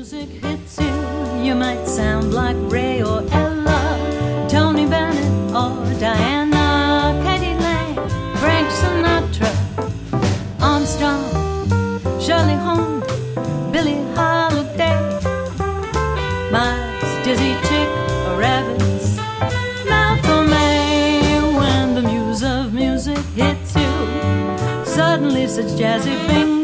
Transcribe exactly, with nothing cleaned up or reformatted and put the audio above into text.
music hits you, you might sound like Ray or Ella, Tony Bennett or Diana, Katie Lang, Frank Sinatra, Armstrong, Shirley Holmes, Billie Holiday, Miles, Dizzy Chick, or Evans, Malcolm May. When the muse of music hits you, suddenly such jazzy things